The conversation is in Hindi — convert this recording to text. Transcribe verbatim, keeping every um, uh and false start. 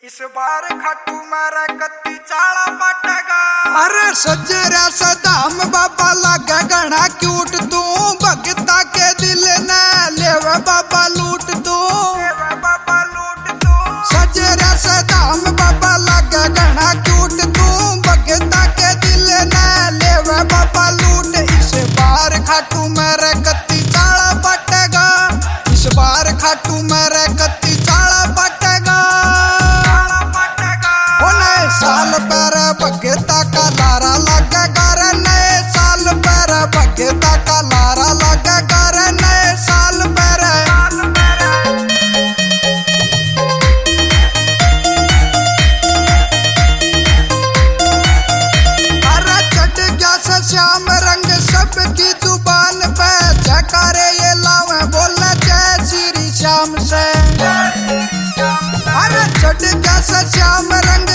इस बार खट्टू मारा कत्ती चाला पटेगा। अरे सजरा सदाम बाबा लागे गणा क्यूट तू भगता के दिल न लेवे बाबा लूट तू बाबा लूट तू। सजरा सदाम बाबा लागे गणा क्यूट तू भगता के दिल न लेवे बाबा लूट। इस बार खाटू मेरे कत्ती चाला पटेगा। इस बार खाटू मेरे कत्ती चाला पटेगा। साल पर भगता का लारा लगेगा रे नए साल पर भगता का लारा लगेगा रे नए साल पर। अरे चढ़ गया से श्याम रंग सबकी जुबान पे जयकारे ये लावे बोले जय श्री श्याम से। अरे चढ़ गया से श्याम रंग